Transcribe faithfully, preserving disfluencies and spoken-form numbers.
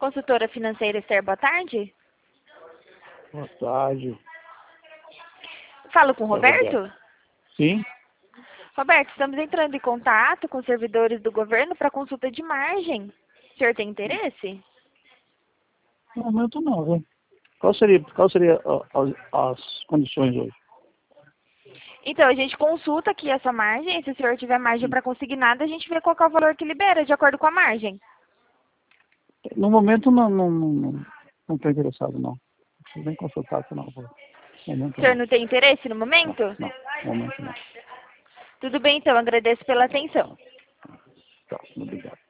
Consultora financeira Esther, boa tarde. Boa tarde. Falo com o É Roberto? Roberto. Sim? Roberto, estamos entrando em contato com servidores do governo para consulta de margem. O senhor tem interesse? No momento não, viu? Qual seria, qual seria a- as, as condições hoje? Então, a gente consulta aqui essa margem. Se o senhor tiver margem para conseguir nada, a gente vê qual que é o valor que libera, de acordo com a margem. No momento não não não não estou interessado não. Não vem consultar não. No momento O senhor não. não tem interesse no Não, momento? não. No momento não. Tudo bem, então. Agradeço pela atenção. Tá, obrigado.